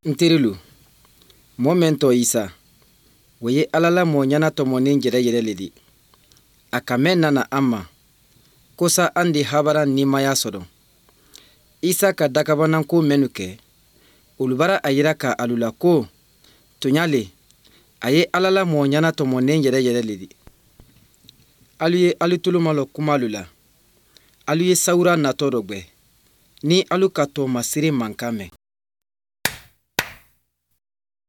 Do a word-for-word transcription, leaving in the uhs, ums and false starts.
N terilu, mɔɔ min tɔgɔ Isa, o ye Ala la mɔɔ ɲɛna tɔmɔnen yɛrɛ yɛrɛ le di. A ka mɛn nana an ma, kosa an de habara nimaya sɔrɔ. Isa ka dakabananko mɛnnu kɛ, olu bara a yira ka alu la ko, toɲa le, a ye Ala la mɔɔ ɲɛna tɔmɔnen yɛrɛ yɛrɛ le di. Alu ye alu tolo malɔ kumalu la. Alu ye sawura natɔ dɔ gbɛ, ni alu ka tɔɔmasiri mankan mɛn.